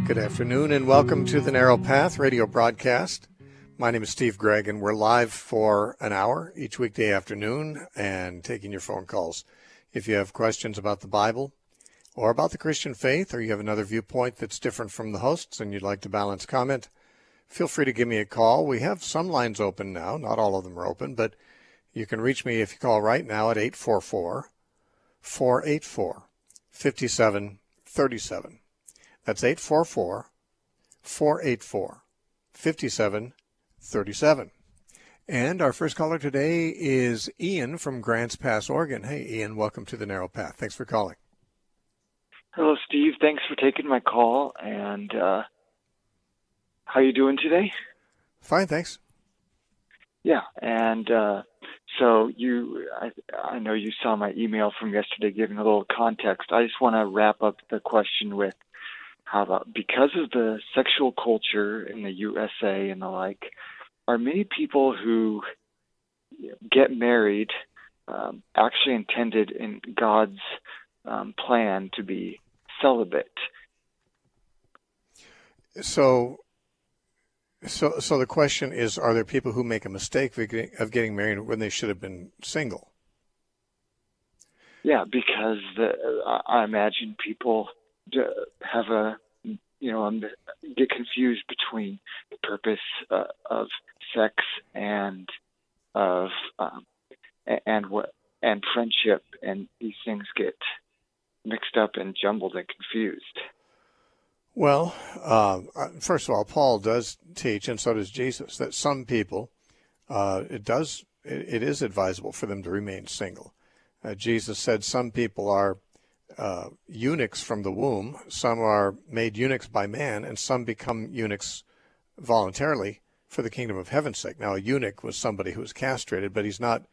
Good afternoon and welcome to the Narrow Path radio broadcast. My name is Steve Gregg and we're live for an hour each weekday afternoon and taking your phone calls. If you have questions about the Bible or about the Christian faith, or you have another viewpoint that's different from the hosts and you'd like to balance comment, feel free to give me a call. We have some lines open now. Not all of them are open, but you can reach me if you call right now at 844-484-5737. That's 844-484-5737. And our first caller today is Ian from Grants Pass, Oregon. Hey, Ian, welcome to the Narrow Path. Thanks for calling. Hello, Steve. Thanks for taking my call. And how you doing today? Fine, thanks. Yeah, and so I know you saw my email from yesterday giving a little context. I just want to wrap up the question with how about, because of the sexual culture in the USA and the like, are many people who get married actually intended in God's plan to be celibate? So the question is, are there people who make a mistake of getting married when they should have been single? Yeah, because I imagine people have get confused between the purpose of sex and friendship, and these things get mixed up and jumbled and confused. Well, first of all, Paul does teach, and so does Jesus, that some people, it is advisable for them to remain single. Jesus said some people are eunuchs from the womb, some are made eunuchs by man, and some become eunuchs voluntarily for the kingdom of heaven's sake. Now, a eunuch was somebody who was castrated, but he's not.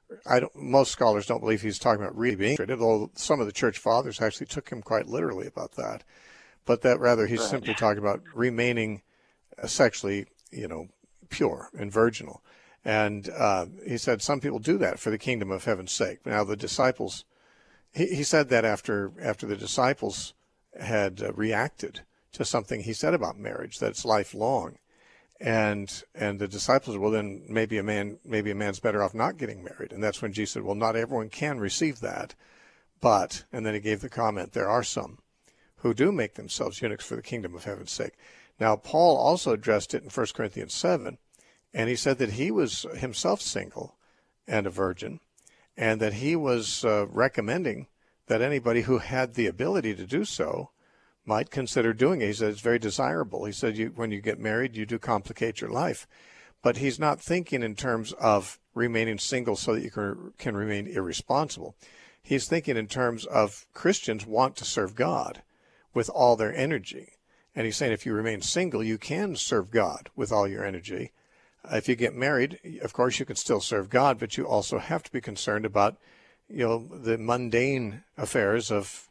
Most scholars don't believe he's talking about really being castrated, although some of the church fathers actually took him quite literally about that. But that rather he's simply talking about remaining sexually, pure and virginal. And he said some people do that for the kingdom of heaven's sake. Now the disciples, he said that after the disciples had reacted to something he said about marriage, that it's lifelong. And the disciples, well, then maybe a man's better off not getting married. And that's when Jesus said, well, not everyone can receive that. But, and then he gave the comment, there are some who do make themselves eunuchs for the kingdom of heaven's sake. Now, Paul also addressed it in 1 Corinthians 7, and he said that he was himself single and a virgin, and that he was recommending that anybody who had the ability to do so might consider doing it. He said it's very desirable. He said when you get married, you do complicate your life. But he's not thinking in terms of remaining single so that you can remain irresponsible. He's thinking in terms of Christians want to serve God with all their energy. And he's saying if you remain single, you can serve God with all your energy. If you get married, of course, you can still serve God, but you also have to be concerned about, the mundane affairs of,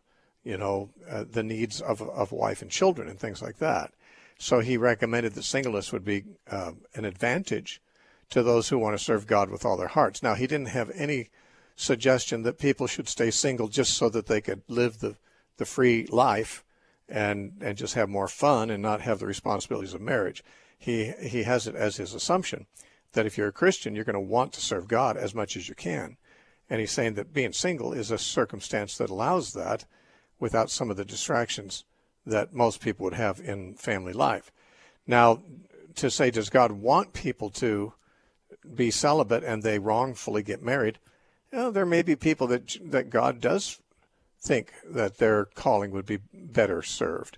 the needs of wife and children and things like that. So he recommended that singleness would be an advantage to those who want to serve God with all their hearts. Now, he didn't have any suggestion that people should stay single just so that they could live the free life and just have more fun and not have the responsibilities of marriage. He has it as his assumption that if you're a Christian, you're going to want to serve God as much as you can. And he's saying that being single is a circumstance that allows that without some of the distractions that most people would have in family life. Now, to say, does God want people to be celibate and they wrongfully get married? There may be people that God does think that their calling would be better served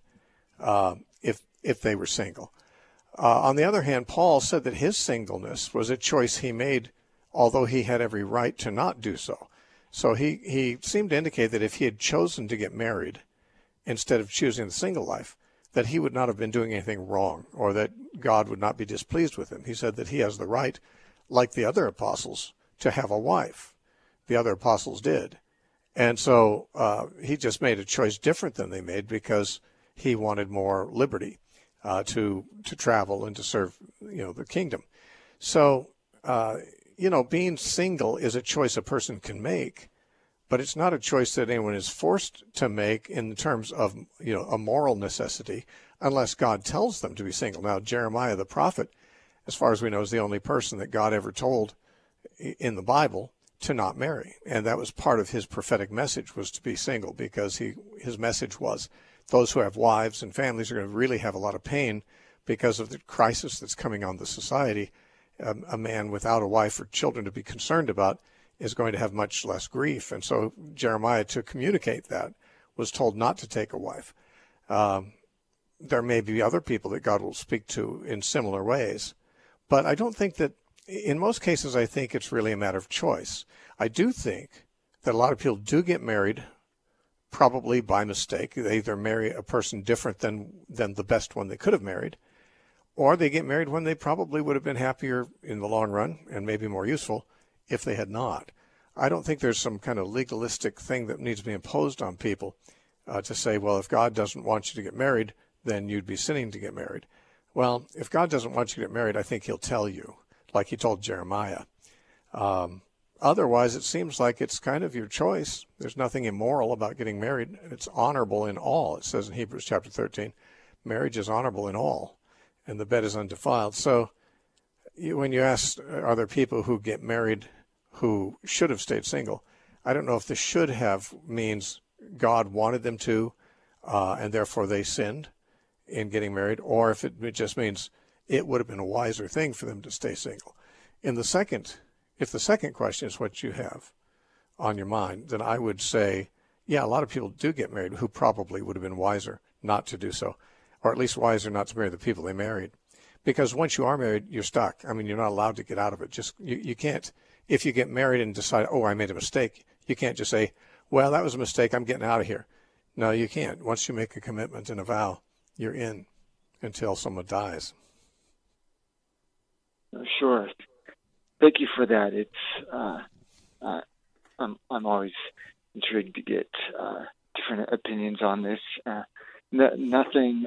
if they were single. On the other hand, Paul said that his singleness was a choice he made, although he had every right to not do so. So he seemed to indicate that if he had chosen to get married instead of choosing the single life, that he would not have been doing anything wrong, or that God would not be displeased with him. He said that he has the right, like the other apostles, to have a wife. The other apostles did. And so he just made a choice different than they made because he wanted more liberty to travel and to serve, the kingdom. So, being single is a choice a person can make, but it's not a choice that anyone is forced to make in terms of, a moral necessity. unless God tells them to be single. Now, Jeremiah the prophet, as far as we know, is the only person that God ever told in the Bible to not marry. And that was part of his prophetic message, was to be single, because his message was those who have wives and families are going to really have a lot of pain because of the crisis that's coming on the society. A man without a wife or children to be concerned about is going to have much less grief. And so Jeremiah, to communicate that, was told not to take a wife. There may be other people that God will speak to in similar ways. But I don't think that, in most cases, I think it's really a matter of choice. I do think that a lot of people do get married probably by mistake. They either marry a person different than the best one they could have married, or they get married when they probably would have been happier in the long run and maybe more useful if they had not. I don't think there's some kind of legalistic thing that needs to be imposed on people to say, well, if God doesn't want you to get married, then you'd be sinning to get married. Well, if God doesn't want you to get married, I think he'll tell you, like he told Jeremiah. Otherwise, it seems like it's kind of your choice. There's nothing immoral about getting married. It's honorable in all. It says in Hebrews chapter 13, marriage is honorable in all, and the bed is undefiled. So when you ask, are there people who get married who should have stayed single? I don't know if the should have means God wanted them to, and therefore they sinned in getting married, or if it just means it would have been a wiser thing for them to stay single. If the second question is what you have on your mind, then I would say, yeah, a lot of people do get married who probably would have been wiser not to do so, or at least wiser not to marry the people they married. Because once you are married, you're stuck. I mean, you're not allowed to get out of it. You can't, if you get married and decide, oh, I made a mistake, you can't just say, well, that was a mistake, I'm getting out of here. No, you can't. Once you make a commitment and a vow, you're in until someone dies. Sure. Thank you for that. I'm always intrigued to get different opinions on this. Nothing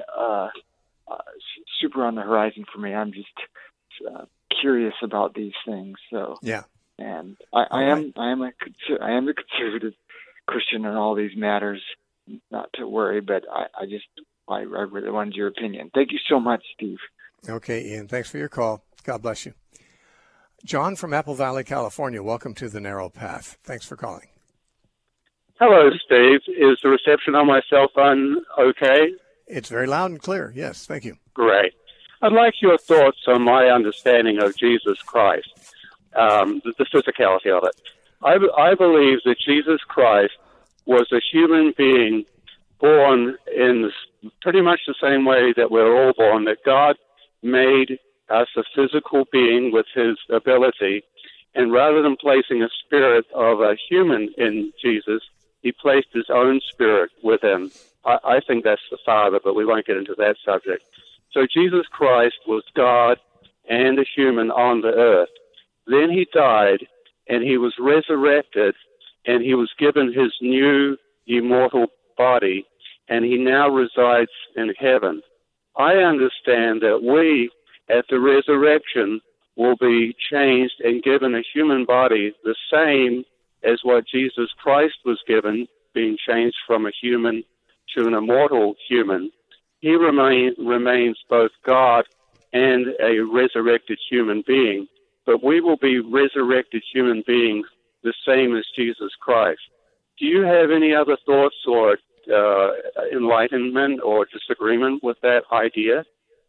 super on the horizon for me. I'm just curious about these things. So yeah, and I am a conservative Christian in all these matters. Not to worry, but I really wanted your opinion. Thank you so much, Steve. Okay, Ian. Thanks for your call. God bless you. John from Apple Valley, California. Welcome to The Narrow Path. Thanks for calling. Hello, Steve. Is the reception on my cell phone okay? It's very loud and clear. Yes, thank you. Great. I'd like your thoughts on my understanding of Jesus Christ, the physicality of it. I believe that Jesus Christ was a human being born in pretty much the same way that we're all born, that God made us a physical being with his ability, and rather than placing a spirit of a human in Jesus, he placed his own spirit within. I think that's the Father, but we won't get into that subject. So Jesus Christ was God and a human on the earth. Then he died, and he was resurrected, and he was given his new immortal body, and he now resides in heaven. I understand that we, at the resurrection, will be changed and given a human body the same as what Jesus Christ was given, being changed from a human to an immortal human. He remains both God and a resurrected human being, but we will be resurrected human beings the same as Jesus Christ. Do you have any other thoughts or enlightenment or disagreement with that idea?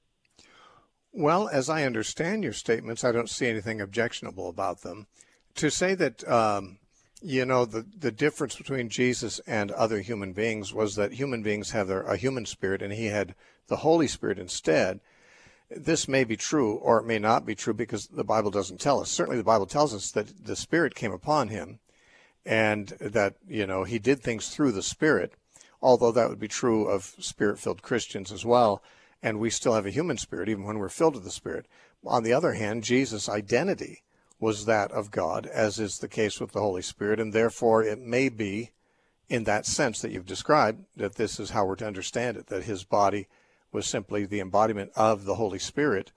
Well, as I understand your statements, I don't see anything objectionable about them. To say that, the difference between Jesus and other human beings was that human beings have a human spirit and he had the Holy Spirit instead. This may be true or it may not be true because the Bible doesn't tell us. Certainly the Bible tells us that the Spirit came upon him and that, he did things through the Spirit, although that would be true of Spirit-filled Christians as well. And we still have a human spirit even when we're filled with the Spirit. On the other hand, Jesus' identity was that of God, as is the case with the Holy Spirit, and therefore it may be, in that sense that you've described, that this is how we're to understand it, that his body was simply the embodiment of the Holy Spirit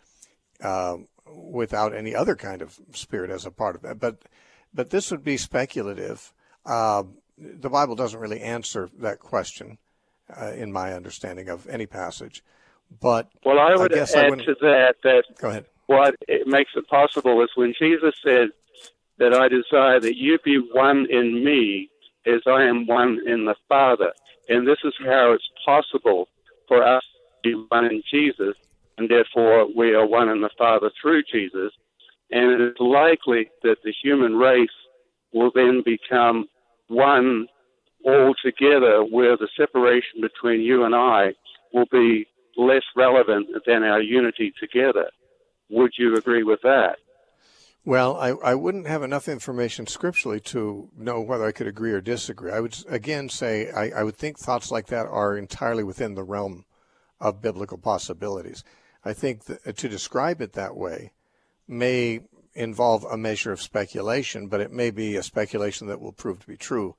without any other kind of spirit as a part of it. But this would be speculative. The Bible doesn't really answer that question in my understanding of any passage. But well, I would guess add to that go ahead. What it makes it possible is when Jesus said that I desire that you be one in me as I am one in the Father. And this is how it's possible for us to be one in Jesus, and therefore we are one in the Father through Jesus. And it is likely that the human race will then become one altogether, where the separation between you and I will be less relevant than our unity together. Would you agree with that? Well, I wouldn't have enough information scripturally to know whether I could agree or disagree. I would, again, say I would think thoughts like that are entirely within the realm of biblical possibilities. I think that to describe it that way may involve a measure of speculation, but it may be a speculation that will prove to be true.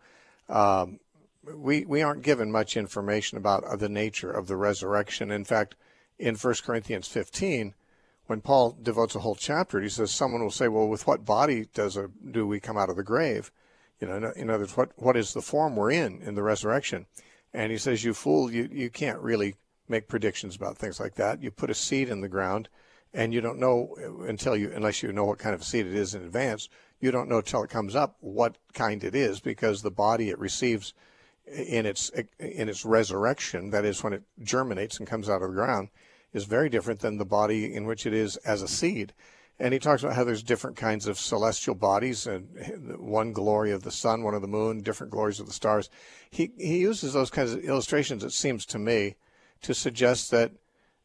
We aren't given much information about the nature of the resurrection. In fact, in 1 Corinthians 15, when Paul devotes a whole chapter, he says, someone will say, well, with what body do we come out of the grave? You know, in other words, what is the form we're in the resurrection? And he says, you fool, you can't really make predictions about things like that. You put a seed in the ground, and you don't know unless you know what kind of seed it is in advance, you don't know till it comes up what kind it is, because the body it receives in its resurrection, that is when it germinates and comes out of the ground, is very different than the body in which it is as a seed. And he talks about how there's different kinds of celestial bodies, and one glory of the sun, one of the moon, different glories of the stars. He uses those kinds of illustrations, it seems to me, to suggest that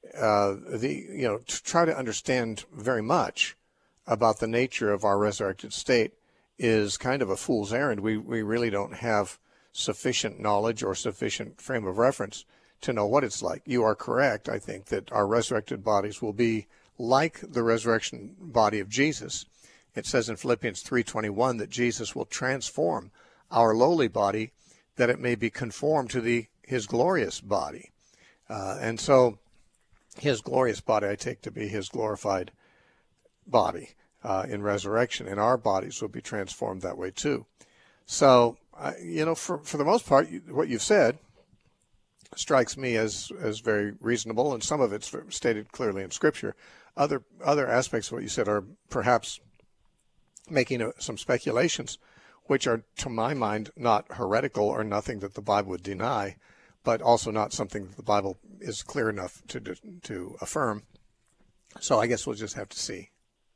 to try to understand very much about the nature of our resurrected state is kind of a fool's errand. We really don't have sufficient knowledge or sufficient frame of reference to know what it's like. You are correct, I think, that our resurrected bodies will be like the resurrection body of Jesus. It says in Philippians 3:21 that Jesus will transform our lowly body that it may be conformed to his glorious body. And so his glorious body I take to be his glorified body in resurrection, and our bodies will be transformed that way too. So, for the most part, what you've said strikes me as very reasonable, and some of it's stated clearly in Scripture. Other aspects of what you said are perhaps making some speculations, which are, to my mind, not heretical or nothing that the Bible would deny, but also not something that the Bible is clear enough to affirm. So I guess we'll just have to see.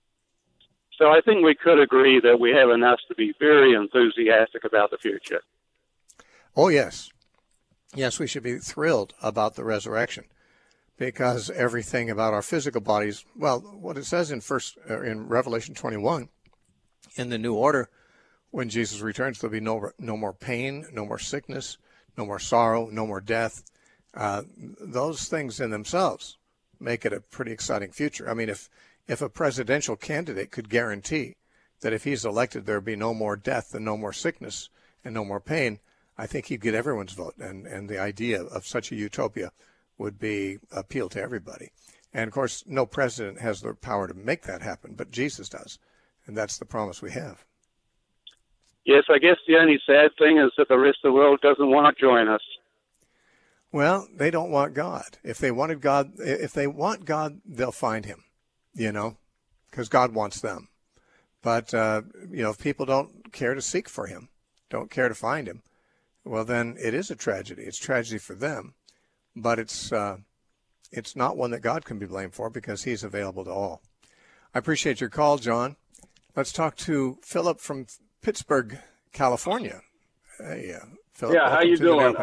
So I think we could agree that we have enough to be very enthusiastic about the future. Oh, yes. Yes, we should be thrilled about the resurrection, because everything about our physical bodies, well, what it says in Revelation 21, in the new order, when Jesus returns, there'll be no more pain, no more sickness, no more sorrow, no more death. Those things in themselves make it a pretty exciting future. I mean, if a presidential candidate could guarantee that if he's elected there'll be no more death and no more sickness and no more pain, I think he'd get everyone's vote, and the idea of such a utopia would be appeal to everybody. And, of course, no president has the power to make that happen, but Jesus does, and that's the promise we have. Yes, I guess the only sad thing is that the rest of the world doesn't want to join us. Well, they don't want God. If they want God, they'll find him, because God wants them. But, if people don't care to seek for him, don't care to find him, well, then it is a tragedy. It's tragedy for them, but it's not one that God can be blamed for, because he's available to all. I appreciate your call, John. Let's talk to Philip from Pittsburgh, California. Hey, Philip. Yeah, how you doing?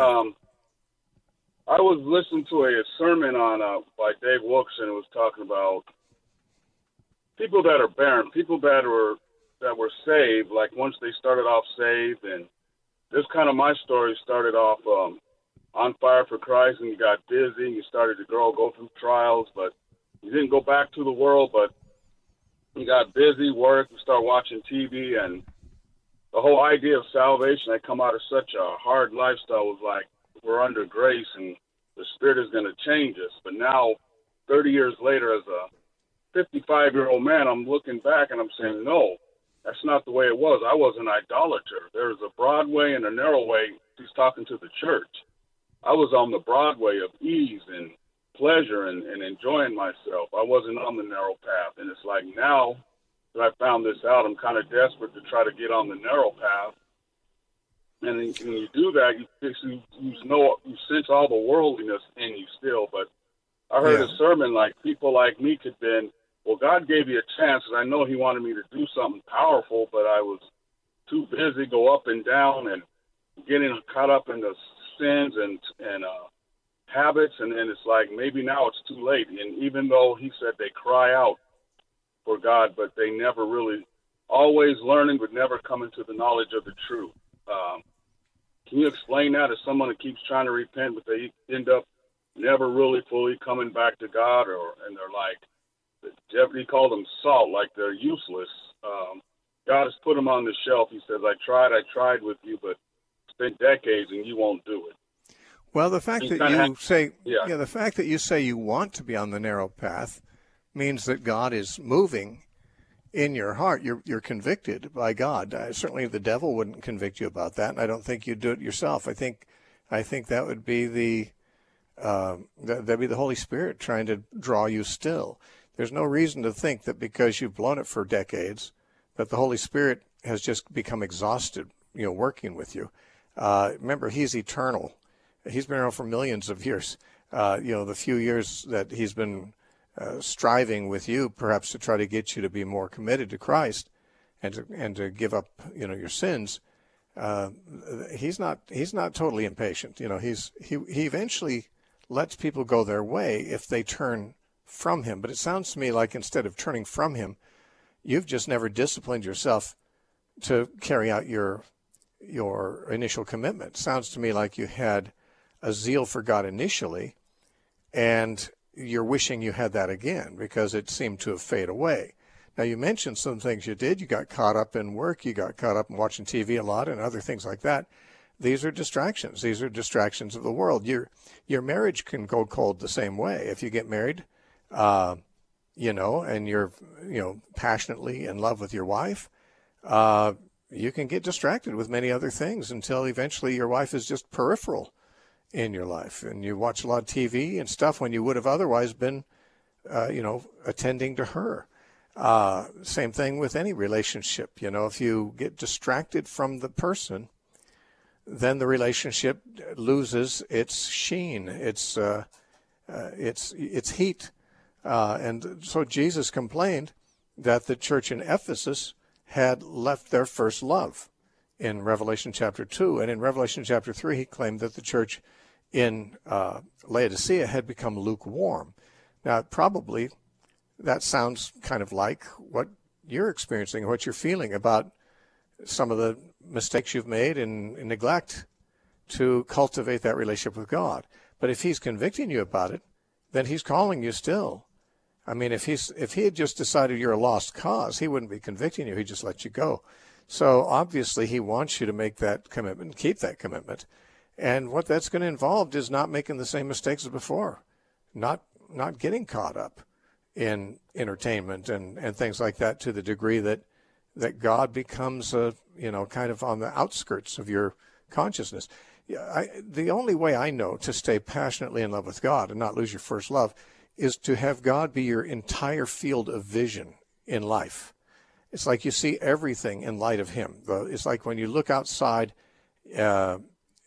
I was listening to a sermon on by Dave Wilkerson. It was talking about people that are barren, people that were saved. Like once they started off saved, and this kind of my story started off on fire for Christ, and you got busy, and you started to go through trials, but you didn't go back to the world, but you got busy, work, you start watching TV, and the whole idea of salvation, I come out of such a hard lifestyle, was like, we're under grace and the Spirit is going to change us. But now, 30 years later, as a 55-year-old man, I'm looking back and I'm saying, no, that's not the way it was. I was an idolater. There's a broad way and a narrow way. He's talking to the church. I was on the broad way of ease and pleasure and enjoying myself. I wasn't on the narrow path. And it's like now that I found this out, I'm kind of desperate to try to get on the narrow path. And when you do that, you sense all the worldliness in you still. But I heard a sermon like people like me could then, well, God gave you a chance, and I know he wanted me to do something powerful, but I was too busy, go up and down and getting caught up in the sins and habits. And then it's like, maybe now it's too late. And even though he said they cry out for God, but they never really, always learning, but never coming to the knowledge of the truth. Can you explain that as someone that keeps trying to repent, but they end up never really fully coming back to God, and they're like, Jeopardy called them salt, like they're useless. God has put them on the shelf. He says, I tried with you, but it's been decades and you won't do it. Well, the fact that you say, the fact that you say you want to be on the narrow path means that God is moving in your heart. You're convicted by God. Certainly the devil wouldn't convict you about that, and I don't think you'd do it yourself. I think that would be that'd be the Holy Spirit trying to draw you still. There's no reason to think that because you've blown it for decades that the Holy Spirit has just become exhausted, working with you. Remember, he's eternal. He's been around for millions of years. The few years that he's been striving with you, perhaps to try to get you to be more committed to Christ and to give up, your sins. He's not totally impatient. He eventually lets people go their way if they turn from him. But it sounds to me like instead of turning from him, you've just never disciplined yourself to carry out your initial commitment. Sounds to me like you had a zeal for God initially, and you're wishing you had that again because it seemed to have faded away. Now, you mentioned some things you did. You got caught up in work. You got caught up in watching TV a lot and other things like that. These are distractions. These are distractions of the world. Your marriage can go cold the same way. If you get married, and you're, passionately in love with your wife, you can get distracted with many other things until eventually your wife is just peripheral in your life. And you watch a lot of TV and stuff when you would have otherwise been, attending to her. Same thing with any relationship. If you get distracted from the person, then the relationship loses its sheen, its heat. And so Jesus complained that the church in Ephesus had left their first love in Revelation chapter 2. And in Revelation chapter 3, he claimed that the church in Laodicea had become lukewarm. Now, probably that sounds kind of like what you're experiencing, what you're feeling about some of the mistakes you've made in neglect to cultivate that relationship with God. But if he's convicting you about it, then he's calling you still. I mean, if he had just decided you're a lost cause, he wouldn't be convicting you. He'd just let you go. So obviously he wants you to make that commitment, keep that commitment. And what that's going to involve is not making the same mistakes as before, not getting caught up in entertainment and things like that to the degree that God becomes kind of on the outskirts of your consciousness. The only way I know to stay passionately in love with God and not lose your first love is to have God be your entire field of vision in life. It's like you see everything in light of him. It's like when you look outside and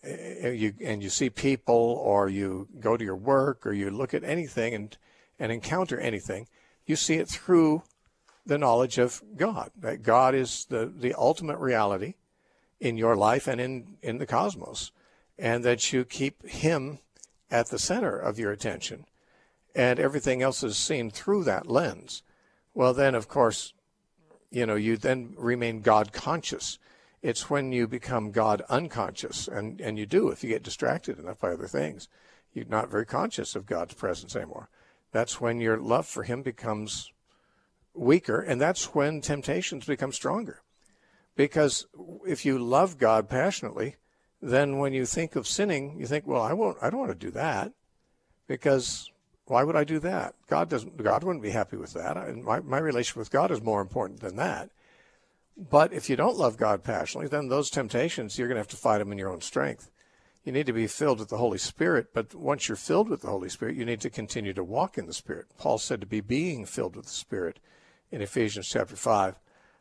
you see people, or you go to your work, or you look at anything and encounter anything, you see it through the knowledge of God, that God is the ultimate reality in your life and in the cosmos, and that you keep him at the center of your attention, and everything else is seen through that lens. Well, then, of course, you then remain God conscious. It's when you become God unconscious, and you do, if you get distracted enough by other things, you're not very conscious of God's presence anymore. That's when your love for him becomes weaker, and that's when temptations become stronger. Because if you love God passionately, then when you think of sinning, you think, well, I don't want to do that, because why would I do that? God wouldn't be happy with that. My relationship with God is more important than that. But if you don't love God passionately, then those temptations, you're going to have to fight them in your own strength. You need to be filled with the Holy Spirit, but once you're filled with the Holy Spirit, you need to continue to walk in the Spirit. Paul said to be being filled with the Spirit in Ephesians chapter 5.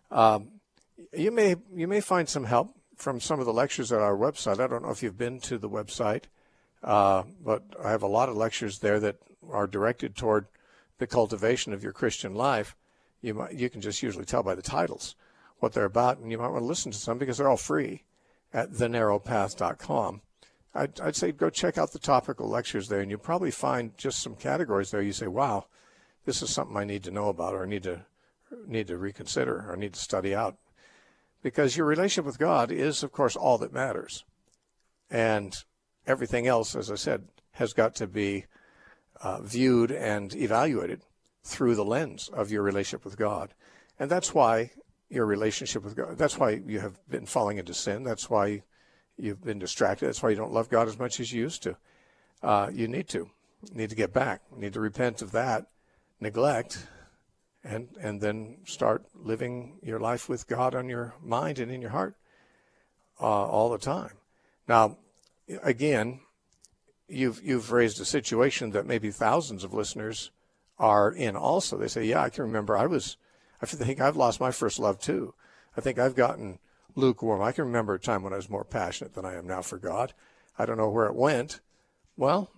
You may find some help from some of the lectures at our website. I don't know if you've been to the website, but I have a lot of lectures there that are directed toward the cultivation of your Christian life. You can just usually tell by the titles what they're about, and you might want to listen to some because they're all free at thenarrowpath.com. I'd say go check out the topical lectures there, and you'll probably find just some categories there. You say, wow, this is something I need to know about, or need to reconsider, or need to study out. Because your relationship with God is, of course, all that matters. And everything else, as I said, has got to be viewed and evaluated through the lens of your relationship with God. And that's why your relationship with God, that's why you have been falling into sin. That's why you've been distracted. That's why you don't love God as much as you used to. You need to get back. You need to repent of that neglect and then start living your life with God on your mind and in your heart all the time. Now, again, you've raised a situation that maybe thousands of listeners are in also. They say, yeah, I can remember I think I've lost my first love too. I think I've gotten lukewarm. I can remember a time when I was more passionate than I am now for God. I don't know where it went. Well,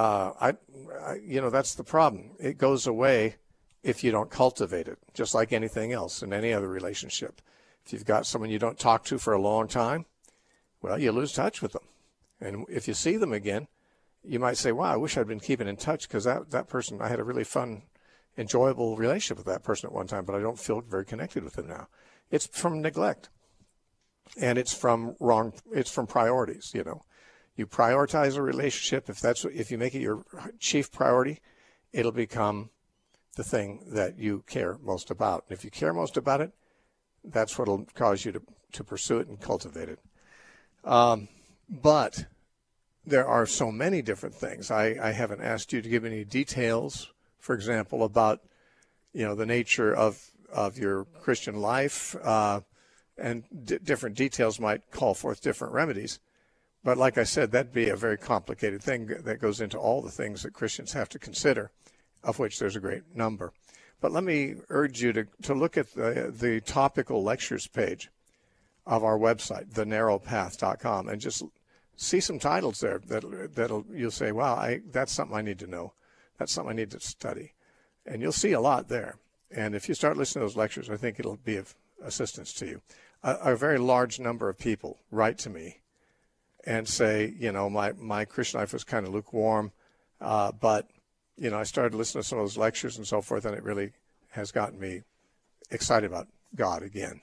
that's the problem. It goes away if you don't cultivate it, just like anything else in any other relationship. If you've got someone you don't talk to for a long time, well, you lose touch with them. And if you see them again, you might say, wow, I wish I'd been keeping in touch because that person, I had a really fun, enjoyable relationship with that person at one time, but I don't feel very connected with them now. It's from neglect. And it's from priorities, You prioritize a relationship. If you make it your chief priority, it'll become the thing that you care most about. And if you care most about it, that's what will cause you to pursue it and cultivate it. But there are so many different things. I haven't asked you to give any details, for example, about, the nature of your Christian life, and different details might call forth different remedies. But like I said, that'd be a very complicated thing that goes into all the things that Christians have to consider, of which there's a great number. But let me urge you to look at the topical lectures page of our website, thenarrowpath.com, and just see some titles there that'll you'll say, wow, that's something I need to know. That's something I need to study. And you'll see a lot there. And if you start listening to those lectures, I think it'll be of assistance to you. A very large number of people write to me and say, my Christian life was kind of lukewarm, but, I started listening to some of those lectures and so forth, and it really has gotten me excited about God again.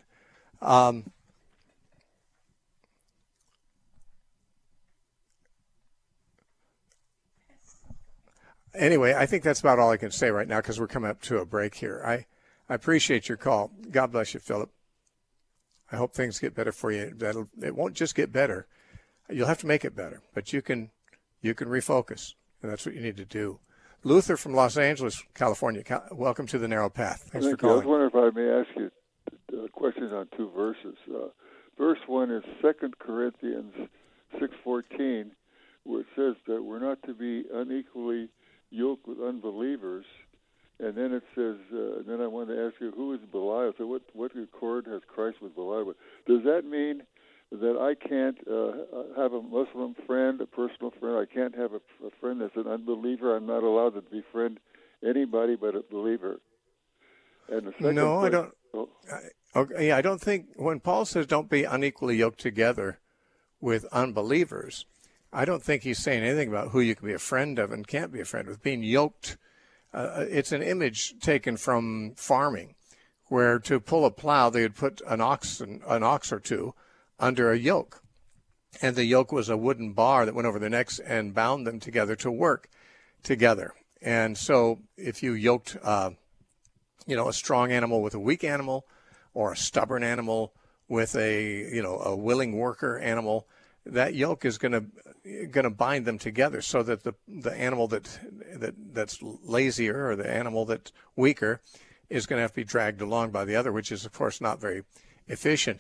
Anyway, I think that's about all I can say right now because we're coming up to a break here. I appreciate your call. God bless you, Philip. I hope things get better for you. It won't just get better. You'll have to make it better, but you can refocus, and that's what you need to do. Luther from Los Angeles, California. Welcome to the Narrow Path. Thanks for calling. I was wondering if I may ask you questions on two verses. Verse 1 is 2 Corinthians 6:14, where it says that we're not to be unequally yoked with unbelievers. And then it says, then I wanted to ask you, who is Belial? So what accord has Christ with Belial? Does that mean that I can't have a Muslim friend, a personal friend? I can't have a friend that's an unbeliever? I'm not allowed to befriend anybody but a believer. And the second I don't. I don't think when Paul says don't be unequally yoked together with unbelievers, I don't think he's saying anything about who you can be a friend of and can't be a friend with. Being yoked, it's an image taken from farming, where to pull a plow they would put an ox or two under a yoke, and the yoke was a wooden bar that went over their necks and bound them together to work together. And so, if you yoked, a strong animal with a weak animal, or a stubborn animal with a willing worker animal, that yoke is going to bind them together, so that the animal that's lazier, or the animal that's weaker, is going to have to be dragged along by the other, which is of course not very efficient.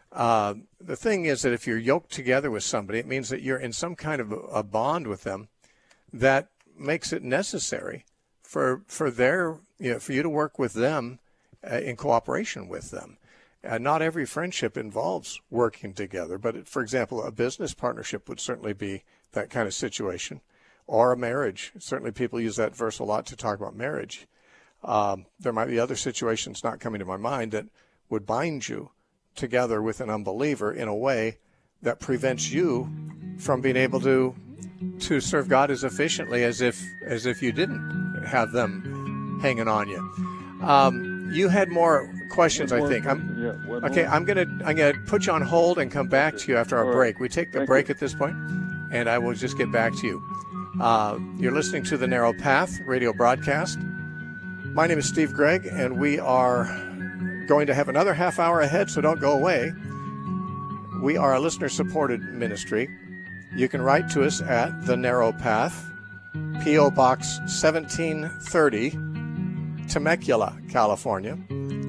The thing is that if you're yoked together with somebody, it means that you're in some kind of a bond with them that makes it necessary for their, for you to work with them in cooperation with them. Not every friendship involves working together, but for example, a business partnership would certainly be that kind of situation, or a marriage. Certainly people use that verse a lot to talk about marriage. There might be other situations not coming to my mind that would bind you together with an unbeliever in a way that prevents you from being able to serve God as efficiently as if you didn't have them hanging on you. You had more questions, I think. I'm gonna put you on hold and come back to you after our break. We take the break at this point, and I will just get back to you. You're listening to the Narrow Path radio broadcast. My name is Steve Gregg, and we are going to have another half hour ahead, so don't go away. We are a listener-supported ministry. You can write to us at The Narrow Path, P.O. Box 1730, Temecula, California,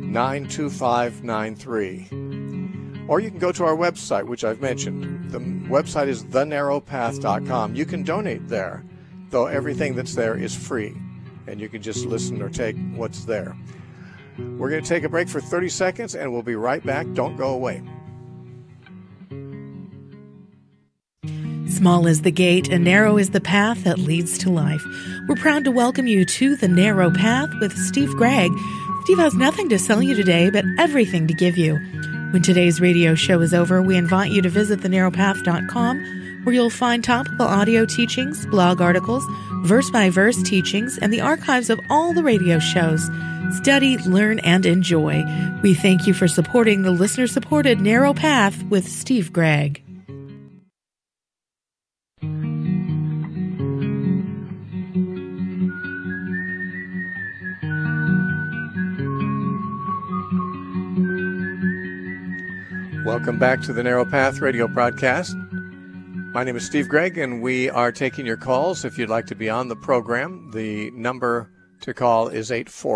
92593. Or you can go to our website, which I've mentioned. The website is thenarrowpath.com. You can donate there, though everything that's there is free, and you can just listen or take what's there. We're going to take a break for 30 seconds, and we'll be right back. Don't go away. Small is the gate and narrow is the path that leads to life. We're proud to welcome you to The Narrow Path with Steve Gregg. Steve has nothing to sell you today, but everything to give you. When today's radio show is over, we invite you to visit thenarrowpath.com, where you'll find topical audio teachings, blog articles, verse-by-verse teachings, and the archives of all the radio shows. Study, learn, and enjoy. We thank you for supporting the listener-supported Narrow Path with Steve Gregg. Welcome back to the Narrow Path radio broadcast. My name is Steve Gregg, and we are taking your calls. If you'd like to be on the program, the number to call is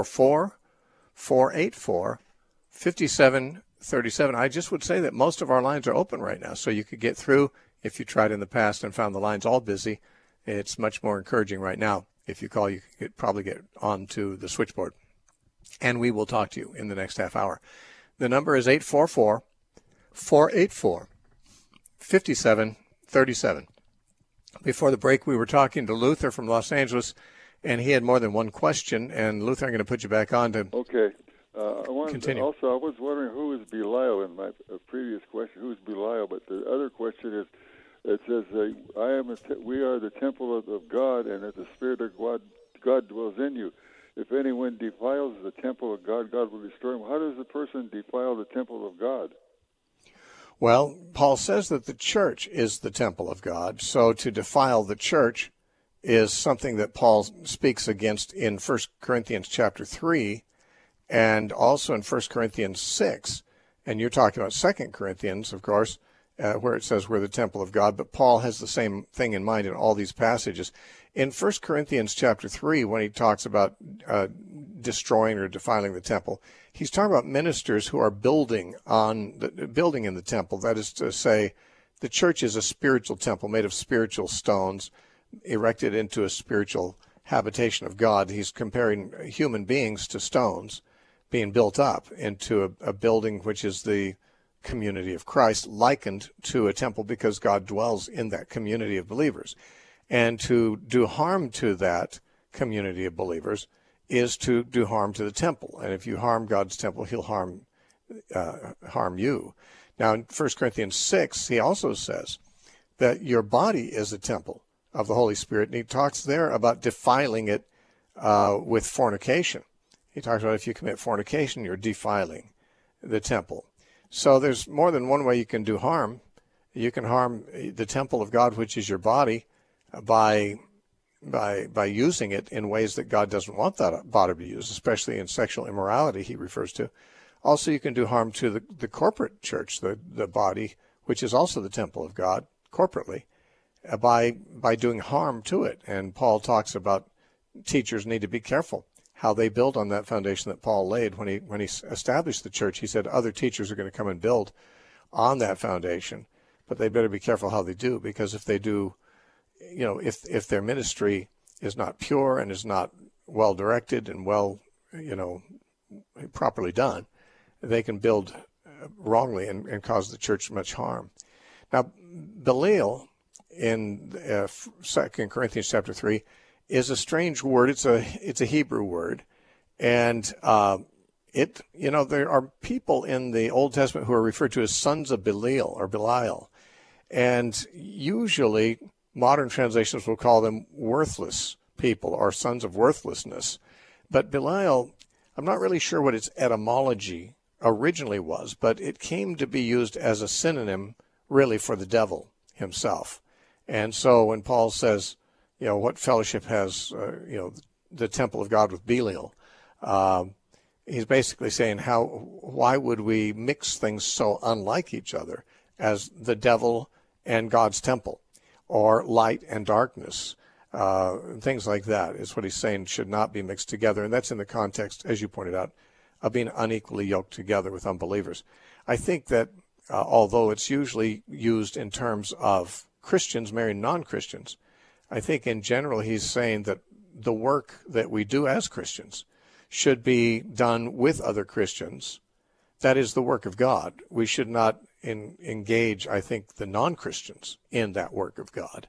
844-484-5737. I just would say that most of our lines are open right now, so you could get through. If you tried in the past and found the lines all busy, it's much more encouraging right now. If you call, you could probably get onto the switchboard, and we will talk to you in the next half hour. The number is 844-484-5737. Before the break, we were talking to Luther from Los Angeles, and he had more than one question. And Luther, I'm going to put you back on to continue. Also, I was wondering who is Belial in my previous question. Who is Belial? But the other question is, it says, we are the temple of God, and that the Spirit of God dwells in you. If anyone defiles the temple of God, God will destroy him. How does a person defile the temple of God? Well, Paul says that the church is the temple of God, so to defile the church is something that Paul speaks against in 1 Corinthians chapter 3 and also in 1 Corinthians 6. And you're talking about 2 Corinthians, of course, where it says we're the temple of God, but Paul has the same thing in mind in all these passages. In 1 Corinthians chapter 3, when he talks about destroying or defiling the temple, he's talking about ministers who are building in the temple. That is to say, the church is a spiritual temple made of spiritual stones, erected into a spiritual habitation of God. He's comparing human beings to stones being built up into a building which is the community of Christ, likened to a temple because God dwells in that community of believers. And to do harm to that community of believers is to do harm to the temple. And if you harm God's temple, he'll harm you. Now, in 1 Corinthians 6, he also says that your body is a temple of the Holy Spirit, and he talks there about defiling it with fornication. He talks about if you commit fornication, you're defiling the temple. So there's more than one way you can do harm. You can harm the temple of God, which is your body, by using it in ways that God doesn't want that body to be used, especially in sexual immorality, he refers to. Also, you can do harm to the corporate church, the body, which is also the temple of God, corporately, by doing harm to it. And Paul talks about teachers need to be careful how they build on that foundation that Paul laid when he established the church. He said other teachers are going to come and build on that foundation, but they better be careful how they do, because if they do, if their ministry is not pure and is not well directed and well, properly done, they can build wrongly and cause the church much harm. Now, Belial in 2 Corinthians chapter 3 is a strange word. It's a Hebrew word, and there are people in the Old Testament who are referred to as sons of Belial or Belial, and usually modern translations will call them worthless people or sons of worthlessness. But Belial, I'm not really sure what its etymology originally was, but it came to be used as a synonym really for the devil himself. And so when Paul says, what fellowship has, the temple of God with Belial, he's basically saying why would we mix things so unlike each other as the devil and God's temple, or light and darkness, things like that is what he's saying should not be mixed together. And that's in the context, as you pointed out, of being unequally yoked together with unbelievers. I think that although it's usually used in terms of Christians marrying non-Christians, I think in general he's saying that the work that we do as Christians should be done with other Christians. That is the work of God. We should not engage, I think, the non-Christians in that work of God.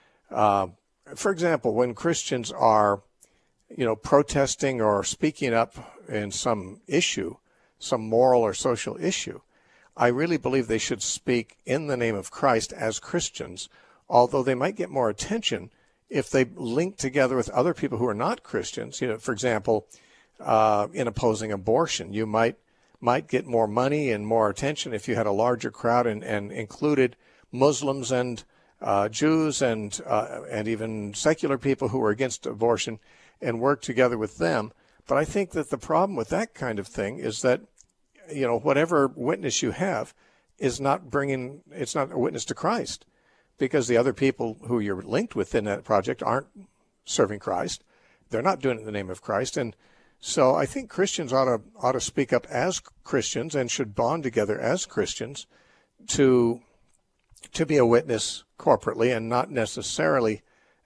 For example, when Christians are, protesting or speaking up in some issue, some moral or social issue, I really believe they should speak in the name of Christ as Christians, although they might get more attention if they link together with other people who are not Christians. For example, in opposing abortion, you might get more money and more attention if you had a larger crowd and included Muslims and Jews and even secular people who were against abortion and worked together with them. But I think that the problem with that kind of thing is that, whatever witness you have it's not a witness to Christ, because the other people who you're linked with in that project aren't serving Christ. They're not doing it in the name of Christ. And so I think Christians ought to speak up as Christians and should bond together as Christians to be a witness corporately, and not necessarily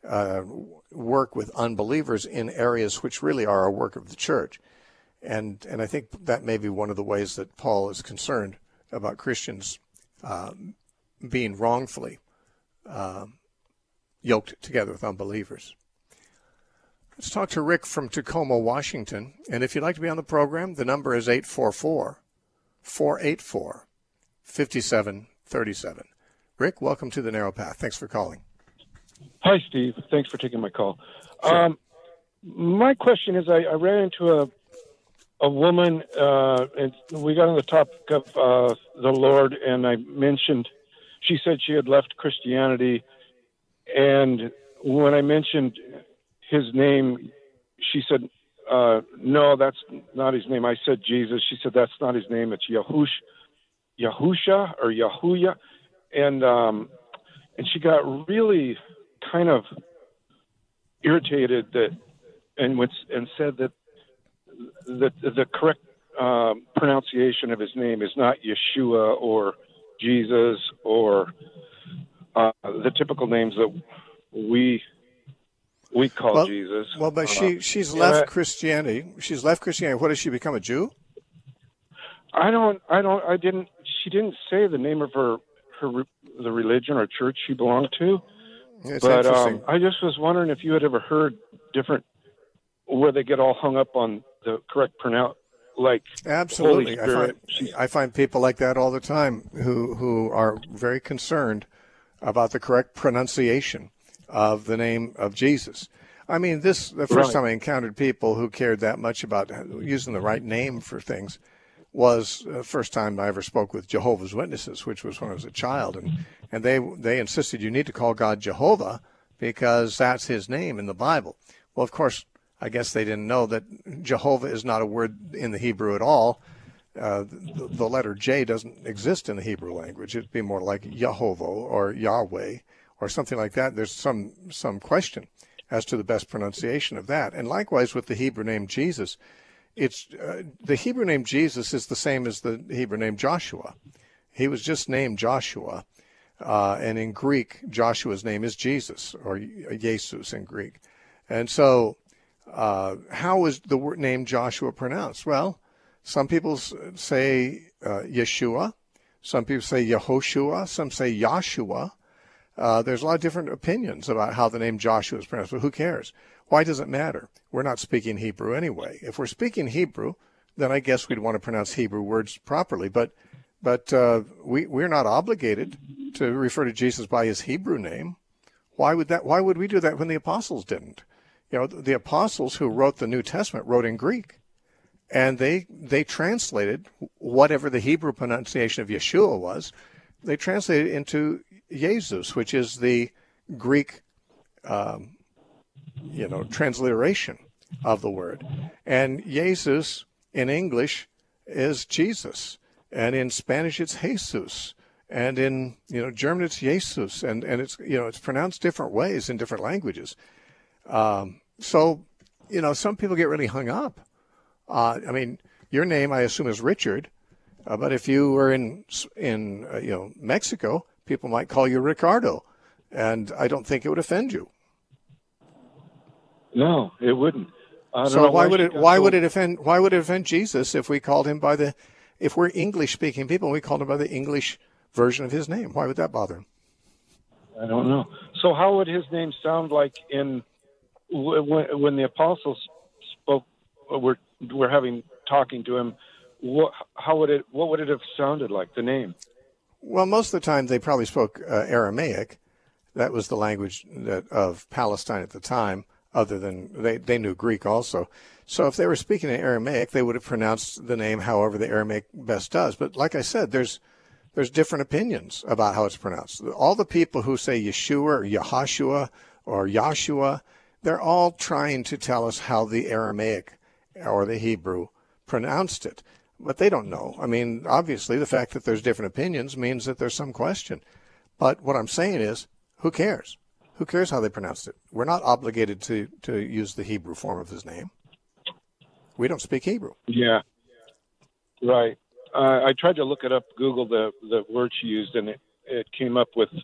work with unbelievers in areas which really are a work of the church. And I think that may be one of the ways that Paul is concerned about Christians being wrongfully yoked together with unbelievers. Let's talk to Rick from Tacoma, Washington. And if you'd like to be on the program, the number is 844-484-5737. Rick, welcome to The Narrow Path. Thanks for calling. Hi, Steve. Thanks for taking my call. Sure. My question is, I ran into a woman, and we got on the topic of the Lord, and I mentioned, she said she had left Christianity, and when I mentioned his name, she said, no, that's not his name. I said Jesus. She said, that's not his name. It's Yahusha or Yahuya. And she got really kind of irritated and said that the correct pronunciation of his name is not Yeshua or Jesus or the typical names that we call Jesus. Well, but she's left Christianity. She's left Christianity. What, has she become a Jew? She didn't say the name of the religion or church she belonged to. It's interesting. I just was wondering if you had ever heard where they get all hung up on the correct pronoun, like absolutely. Holy Spirit. I find people like that all the time who are very concerned about the correct pronunciation of the name of Jesus. I mean, the first time I encountered people who cared that much about using the right name for things was the first time I ever spoke with Jehovah's Witnesses, which was when I was a child, and they insisted you need to call God Jehovah because that's his name in the Bible. Well, of course, I guess they didn't know that Jehovah is not a word in the Hebrew at all. The letter J doesn't exist in the Hebrew language. It'd be more like Yehovah or Yahweh or something like that. There's some question as to the best pronunciation of that. And likewise with the Hebrew name Jesus, it's the Hebrew name Jesus is the same as the Hebrew name Joshua. He was just named Joshua. And in Greek, Joshua's name is Jesus, or Jesus in Greek. And so how is the word name Joshua pronounced? Well, some people say Yeshua. Some people say Yehoshua. Some say Yahshua. There's a lot of different opinions about how the name Joshua is pronounced, but who cares? Why does it matter? We're not speaking Hebrew anyway. If we're speaking Hebrew, then I guess we'd want to pronounce Hebrew words properly. But we're not obligated to refer to Jesus by his Hebrew name. Why would we do that when the apostles didn't? You know, the apostles who wrote the New Testament wrote in Greek, and they translated whatever the Hebrew pronunciation of Yeshua was. They translated it into Jesus, which is the Greek, transliteration of the word. And Jesus in English is Jesus, and in Spanish it's Jesus, and in German it's Jesus, and it's it's pronounced different ways in different languages. So some people get really hung up. I mean, your name I assume is Richard, but if you were in Mexico, people might call you Ricardo, and I don't think it would offend you. No, it wouldn't. So why would it offend Jesus if we called him if we're English speaking people and we called him by the English version of his name? Why would that bother him? I don't know. So how would his name sound like when the apostles spoke? We're talking to him. What would it have sounded like, the name? Well, most of the time they probably spoke Aramaic. That was the language of Palestine at the time. Other than they knew Greek also. So if they were speaking in Aramaic, they would have pronounced the name however the Aramaic best does. But like I said, there's different opinions about how it's pronounced. All the people who say Yeshua or Yahashua or Yahshua, they're all trying to tell us how the Aramaic or the Hebrew pronounced it. But they don't know. I mean, obviously, the fact that there's different opinions means that there's some question. But what I'm saying is, who cares? Who cares how they pronounced it? We're not obligated to use the Hebrew form of his name. We don't speak Hebrew. Yeah, right. I tried to look it up, Google the word she used, and it came up with,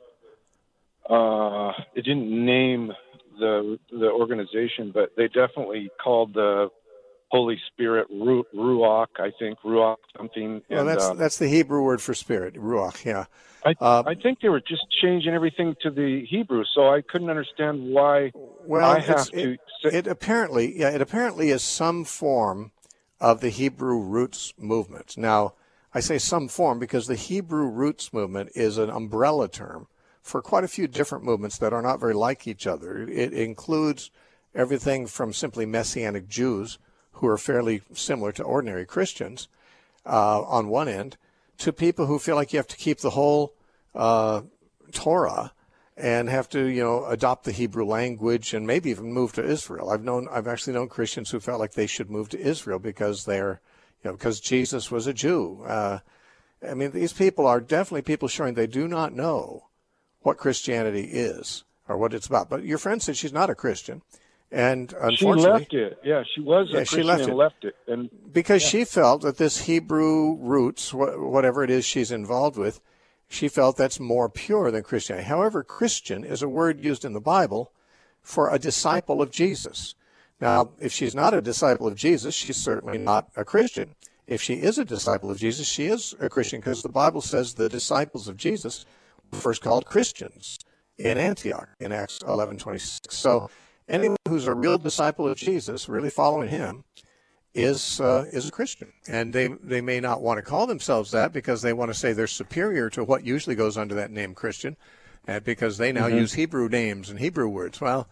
it didn't name the organization, but they definitely called the Holy Spirit Ruach, I think, Ruach something. Well, that's the Hebrew word for spirit, Ruach, yeah. I think they were just changing everything to the Hebrew, so I couldn't understand why. Well, it apparently is some form of the Hebrew roots movement. Now, I say some form because the Hebrew roots movement is an umbrella term for quite a few different movements that are not very like each other. It includes everything from simply Messianic Jews, who are fairly similar to ordinary Christians on one end, to people who feel like you have to keep the whole Torah and have to, adopt the Hebrew language and maybe even move to Israel. I've actually known Christians who felt like they should move to Israel because because Jesus was a Jew. I mean, these people are definitely people showing they do not know what Christianity is or what it's about. But your friend said she's not a Christian. And unfortunately, she left it. Yeah, she was a Christian and left it. And because she felt that this Hebrew roots, whatever it is she's involved with, she felt that's more pure than Christianity. However, Christian is a word used in the Bible for a disciple of Jesus. Now, if she's not a disciple of Jesus, she's certainly not a Christian. If she is a disciple of Jesus, she is a Christian because the Bible says the disciples of Jesus were first called Christians in Antioch in Acts 11:26. So anyone who's a real disciple of Jesus, really following him, is a Christian. And they may not want to call themselves that because they want to say they're superior to what usually goes under that name Christian, because they now use Hebrew names and Hebrew words. Well,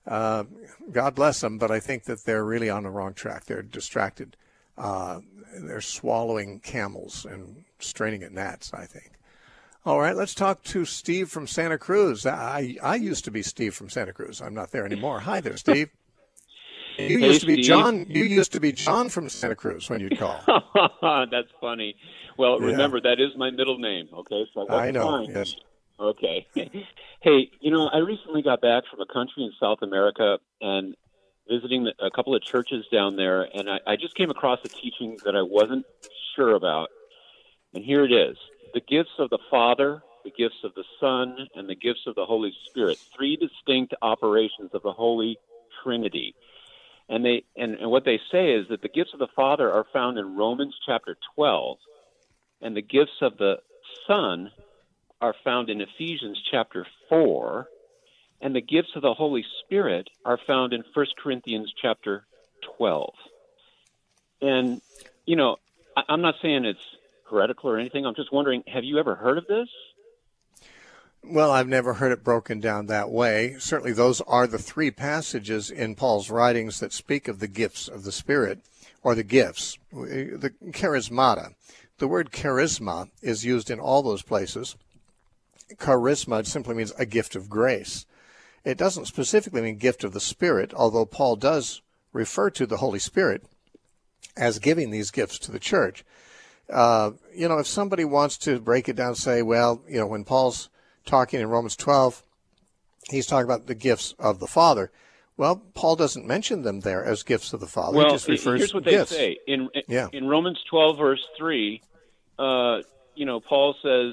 God bless them, but I think that they're really on the wrong track. They're distracted. They're swallowing camels and straining at gnats, I think. All right, let's talk to Steve from Santa Cruz. I used to be Steve from Santa Cruz. I'm not there anymore. Hi there, Steve. You used to be John. You used to be John from Santa Cruz when you'd call. That's funny. Well, remember that is my middle name. Okay, so that's I know. Fine. Yes. Okay. Hey, I recently got back from a country in South America and visiting a couple of churches down there, and I just came across a teaching that I wasn't sure about. And here it is. the gifts of the Father, the gifts of the Son, and the gifts of the Holy Spirit, three distinct operations of the Holy Trinity. And what they say is that the gifts of the Father are found in Romans chapter 12, and the gifts of the Son are found in Ephesians chapter 4, and the gifts of the Holy Spirit are found in 1 Corinthians chapter 12. And, I'm not saying it's heretical or anything. I'm just wondering, have you ever heard of this? Well, I've never heard it broken down that way. Certainly those are the three passages in Paul's writings that speak of the gifts of the Spirit, or the gifts, the charismata. The word charisma is used in all those places. Charisma simply means a gift of grace. It doesn't specifically mean gift of the Spirit, although Paul does refer to the Holy Spirit as giving these gifts to the church. If somebody wants to break it down and say, well, when Paul's talking in Romans 12, he's talking about the gifts of the Father. Well, Paul doesn't mention them there as gifts of the Father. Well, he just refers here's what to gifts. they say. In Romans 12, verse 3, Paul says,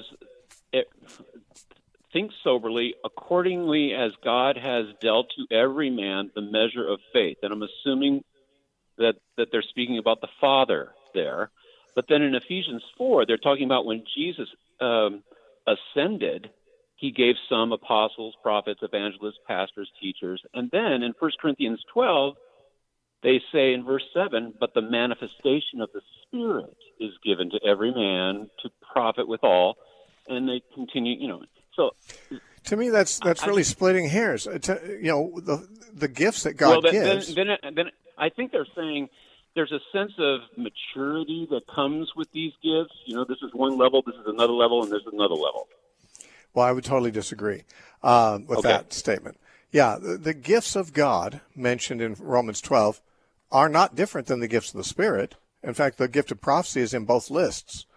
think soberly, accordingly as God has dealt to every man the measure of faith. And I'm assuming that they're speaking about the Father there. But then in Ephesians 4, they're talking about when Jesus ascended, he gave some apostles, prophets, evangelists, pastors, teachers. And then in 1 Corinthians 12, they say in verse 7, but the manifestation of the Spirit is given to every man to profit withal. And they continue, So to me, that's really splitting hairs. The gifts that God gives. Then I think they're saying there's a sense of maturity that comes with these gifts. This is one level, this is another level, and there's another level. Well, I would totally disagree with that statement. Yeah, the gifts of God mentioned in Romans 12 are not different than the gifts of the Spirit. In fact, the gift of prophecy is in both lists.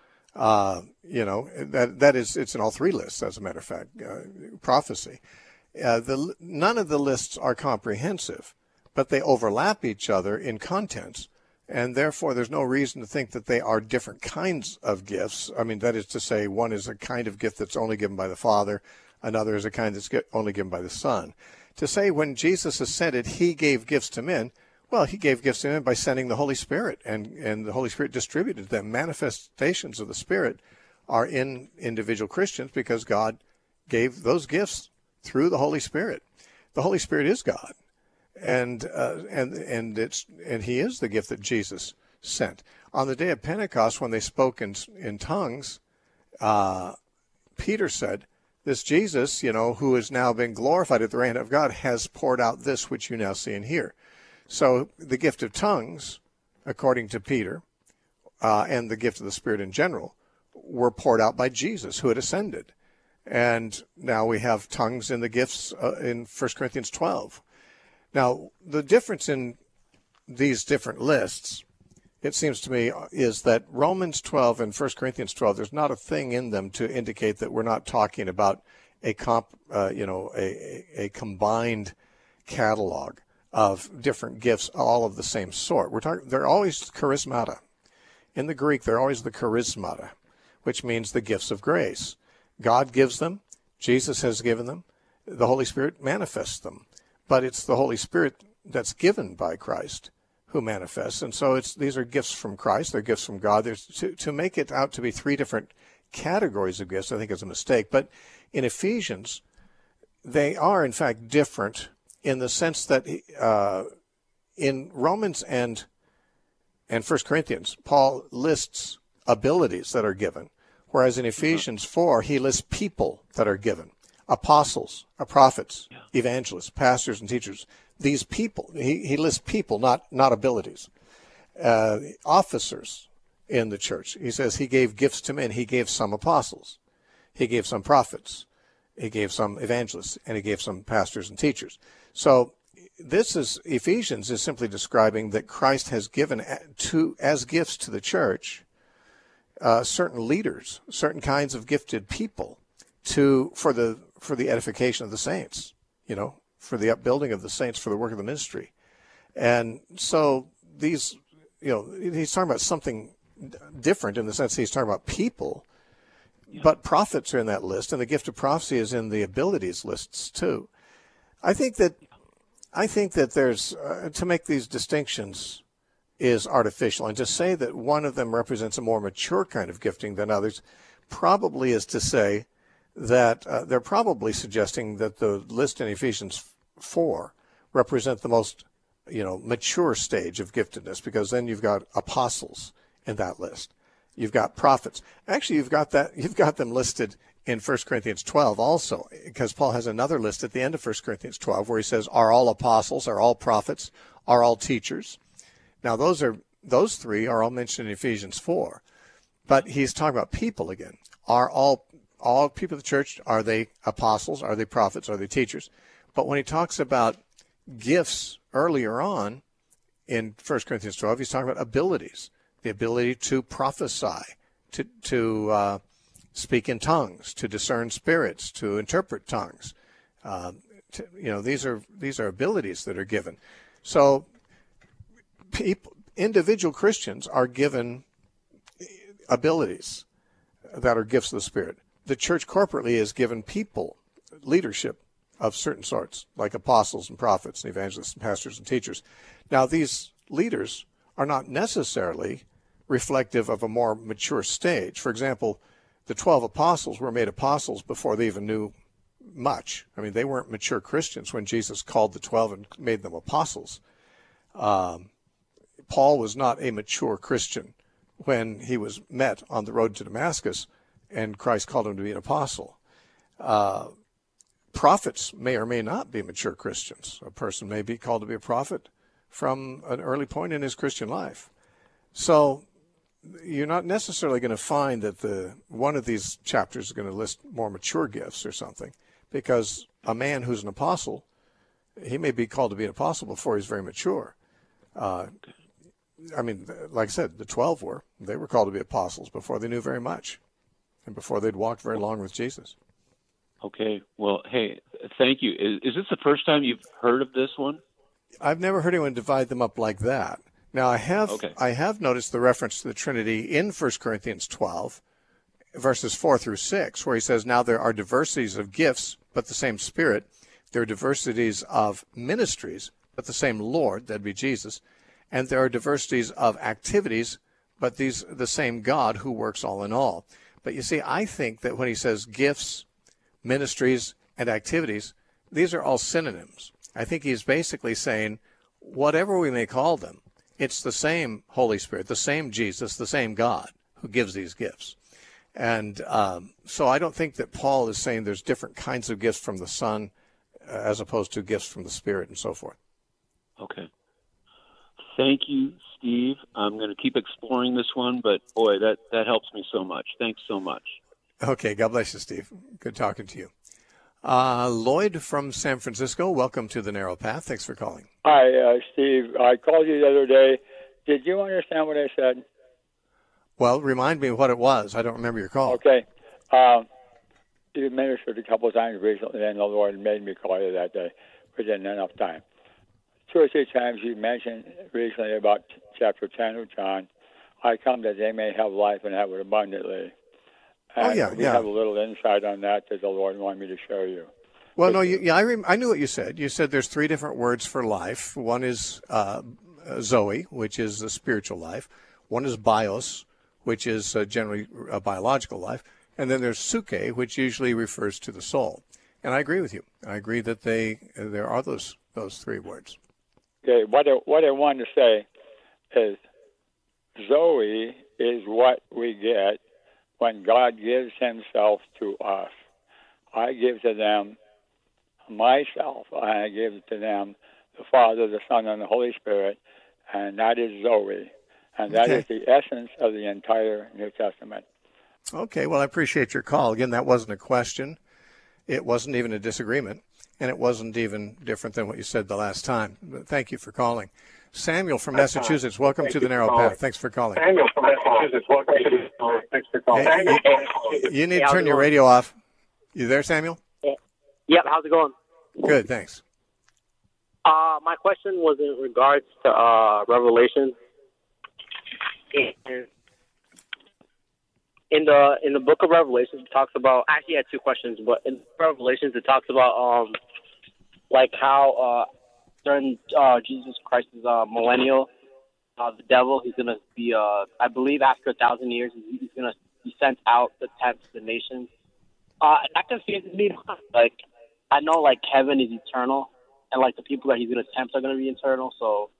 It's in all three lists, as a matter of fact, prophecy. None of the lists are comprehensive, but they overlap each other in contents. And therefore, there's no reason to think that they are different kinds of gifts. I mean, that is to say, one is a kind of gift that's only given by the Father. Another is a kind that's only given by the Son. To say when Jesus ascended, he gave gifts to men, well, he gave gifts to men by sending the Holy Spirit, and the Holy Spirit distributed them. Manifestations of the Spirit are in individual Christians because God gave those gifts through the Holy Spirit. The Holy Spirit is God. And he is the gift that Jesus sent. On the day of Pentecost, when they spoke in tongues, Peter said, this Jesus, who has now been glorified at the right hand of God, has poured out this which you now see and hear. So the gift of tongues, according to Peter, and the gift of the Spirit in general, were poured out by Jesus, who had ascended. And now we have tongues in the gifts in 1 Corinthians 12. Now, the difference in these different lists, it seems to me, is that Romans 12 and 1 Corinthians 12, there's not a thing in them to indicate that we're not talking about a combined catalog of different gifts, all of the same sort. They're always charismata. In the Greek, they're always the charismata, which means the gifts of grace. God gives them. Jesus has given them. The Holy Spirit manifests them. But it's the Holy Spirit that's given by Christ who manifests. And so these are gifts from Christ. They're gifts from God. To make it out to be three different categories of gifts, I think is a mistake. But in Ephesians, they are, in fact, different in the sense that in Romans and 1 Corinthians, Paul lists abilities that are given, whereas in Ephesians 4, he lists people that are given. Apostles, prophets, evangelists, pastors, and teachers. These people, he lists people, not abilities. Officers in the church. He says he gave gifts to men. He gave some apostles. He gave some prophets. He gave some evangelists. And he gave some pastors and teachers. So Ephesians is simply describing that Christ has given as gifts to the church certain leaders, certain kinds of gifted people for the edification of the saints, for the upbuilding of the saints, for the work of the ministry. And so he's talking about something different in the sense he's talking about people, But prophets are in that list, and the gift of prophecy is in the abilities lists too. I think that there's to make these distinctions is artificial, and to say that one of them represents a more mature kind of gifting than others probably is to say that they're probably suggesting that the list in Ephesians 4 represent the most mature stage of giftedness, because then you've got apostles in that list. You've got prophets. Actually, you've got them listed in 1 Corinthians 12 also, because Paul has another list at the end of 1 Corinthians 12 where he says, are all apostles, are all prophets, are all teachers? Now, those three are all mentioned in Ephesians 4, but he's talking about people again. Are all people of the church, are they apostles, are they prophets, are they teachers? But when he talks about gifts earlier on in 1 Corinthians 12, he's talking about abilities. The ability to prophesy, to speak in tongues, to discern spirits, to interpret tongues. These are abilities that are given. So individual Christians are given abilities that are gifts of the Spirit. The church corporately is given people, leadership of certain sorts, like apostles and prophets and evangelists and pastors and teachers. Now, these leaders are not necessarily reflective of a more mature stage. For example, the 12 apostles were made apostles before they even knew much. I mean, they weren't mature Christians when Jesus called the 12 and made them apostles. Paul was not a mature Christian when he was met on the road to Damascus and Christ called him to be an apostle. Prophets may or may not be mature Christians. A person may be called to be a prophet from an early point in his Christian life. So you're not necessarily going to find that one of these chapters is going to list more mature gifts or something, because a man who's an apostle, he may be called to be an apostle before he's very mature. I mean, like I said, the 12 they were called to be apostles before they knew very much and before they'd walked very long with Jesus. Okay. Well, hey, thank you. Is this the first time you've heard of this one? I've never heard anyone divide them up like that. Now, I have noticed the reference to the Trinity in 1 Corinthians 12, verses 4 through 6, where he says, now there are diversities of gifts, but the same Spirit. There are diversities of ministries, but the same Lord, that'd be Jesus. And there are diversities of activities, but the same God who works all in all. But you see, I think that when he says gifts, ministries, and activities, these are all synonyms. I think he's basically saying, whatever we may call them, it's the same Holy Spirit, the same Jesus, the same God who gives these gifts. And so I don't think that Paul is saying there's different kinds of gifts from the Son as opposed to gifts from the Spirit and so forth. Okay. Thank you, Steve. I'm going to keep exploring this one, but boy, that helps me so much. Thanks so much. Okay. God bless you, Steve. Good talking to you. Lloyd from San Francisco, welcome to The Narrow Path. Thanks for calling. Hi, Steve. I called you the other day. Did you understand what I said? Well, remind me what it was. I don't remember your call. Okay. You ministered a couple of times recently, and the Lord made me call you that day. We didn't have enough time. 2 or 3 times you mentioned recently about chapter 10 of John, I come that they may have life and have it abundantly. And we have a little insight on that the Lord wanted me to show you. Well, no, I knew what you said. You said there's 3 different words for life. One is Zoe, which is a spiritual life. One is bios, which is generally a biological life. And then there's suke, which usually refers to the soul. And I agree with you. I agree that there are those 3 words. Okay, what I wanted to say is Zoe is what we get when God gives himself to us. I give to them myself. I give to them the Father, the Son, and the Holy Spirit, and that is Zoe. And that is the essence of the entire New Testament. Okay, well, I appreciate your call. Again, that wasn't a question. It wasn't even a disagreement, and it wasn't even different than what you said the last time. But thank you for calling. Samuel from Massachusetts, welcome to The Narrow Path. Thanks for calling. Samuel from Massachusetts, welcome to The Narrow Path. Thanks for calling. You need to turn your radio off. You there, Samuel? Yep, how's it going? Good, thanks. My question was in regards to Revelation. in the book of Revelations, it talks about. Actually, I had two questions, but in Revelations, it talks about like how during Jesus Christ's millennial, the devil, he's gonna be I believe after 1,000 years, he's gonna be sent out to tempt the nations. That confuses me. Like, I know like heaven is eternal, and like the people that he's gonna tempt are gonna be eternal. So,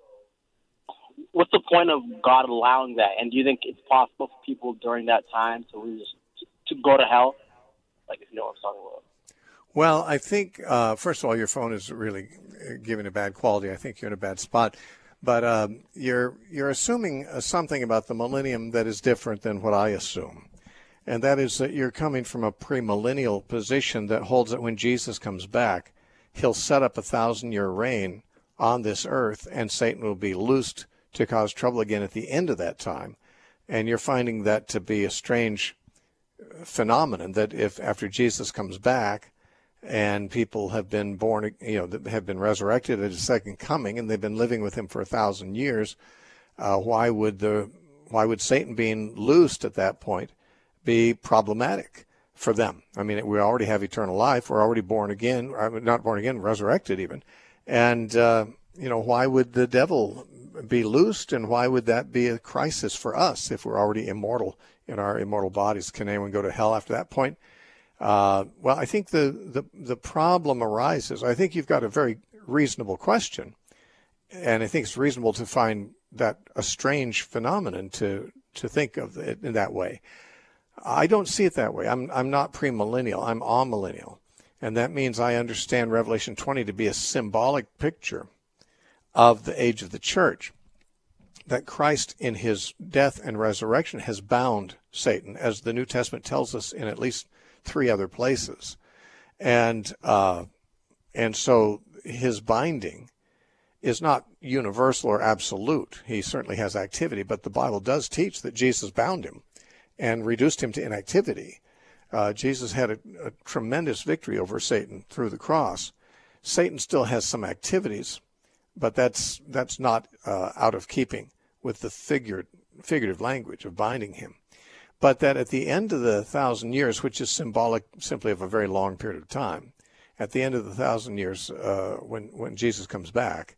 what's the point of God allowing that? And do you think it's possible for people during that time to go to hell? Like, if you know what I'm talking about. Well, I think, first of all, your phone is really giving a bad quality. I think you're in a bad spot. But you're assuming something about the millennium that is different than what I assume. And that is that you're coming from a premillennial position that holds that when Jesus comes back, he'll set up a 1,000-year reign on this earth, and Satan will be loosed to cause trouble again at the end of that time. And you're finding that to be a strange phenomenon, that if after Jesus comes back and people have been born, have been resurrected at his second coming, and they've been living with him for 1,000 years, why would Satan being loosed at that point be problematic for them? I mean, we already have eternal life. We're already born again, not born again, resurrected even. And, why would the devil be loosed, and why would that be a crisis for us if we're already immortal in our immortal bodies? Can anyone go to hell after that point? Well, I think the problem arises. I think you've got a very reasonable question, and I think it's reasonable to find that a strange phenomenon to think of it in that way. I don't see it that way. I'm not premillennial. I'm amillennial, and that means I understand Revelation 20 to be a symbolic picture of the age of the church, that Christ in his death and resurrection has bound Satan, as the New Testament tells us in at least 3 other places. And so his binding is not universal or absolute. He certainly has activity, but the Bible does teach that Jesus bound him and reduced him to inactivity. Jesus had a tremendous victory over Satan through the cross. Satan still has some activities, but that's not out of keeping with the figurative language of binding him. But that at the end of the 1,000 years, which is symbolic simply of a very long period of time, at the end of the 1,000 years, when Jesus comes back,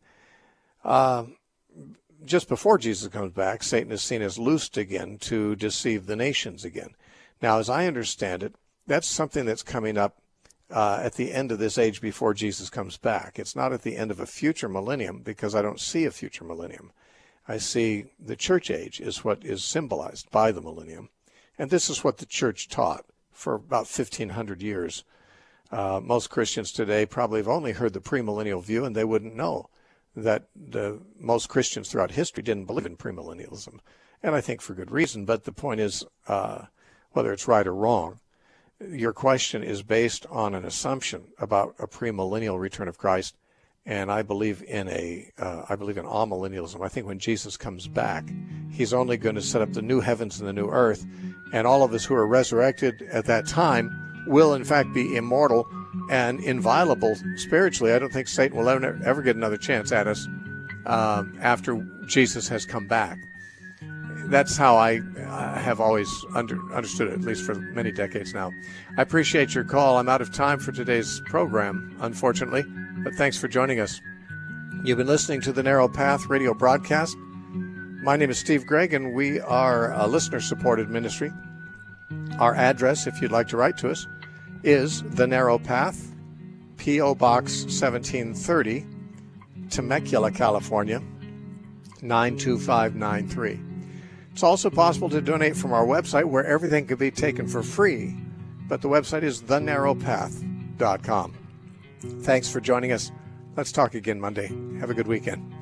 just before Jesus comes back, Satan is seen as loosed again to deceive the nations again. Now, as I understand it, that's something that's coming up at the end of this age before Jesus comes back. It's not at the end of a future millennium, because I don't see a future millennium. I see the church age is what is symbolized by the millennium. And this is what the church taught for about 1,500 years. Most Christians today probably have only heard the premillennial view, and they wouldn't know that most Christians throughout history didn't believe in premillennialism. And I think for good reason. But the point is, whether it's right or wrong, your question is based on an assumption about a premillennial return of Christ. And I believe in amillennialism. I think when Jesus comes back, he's only going to set up the new heavens and the new earth, and all of us who are resurrected at that time will in fact be immortal and inviolable spiritually. I don't think Satan will ever get another chance at us after Jesus has come back. That's how I have always understood it, at least for many decades now. I appreciate your call. I'm out of time for today's program, unfortunately, but thanks for joining us. You've been listening to the Narrow Path radio broadcast. My name is Steve Gregg, and we are a listener-supported ministry. Our address, if you'd like to write to us, is The Narrow Path, P.O. Box 1730, Temecula, California, 92593. It's also possible to donate from our website, where everything can be taken for free, but the website is thenarrowpath.com. Thanks for joining us. Let's talk again Monday. Have a good weekend.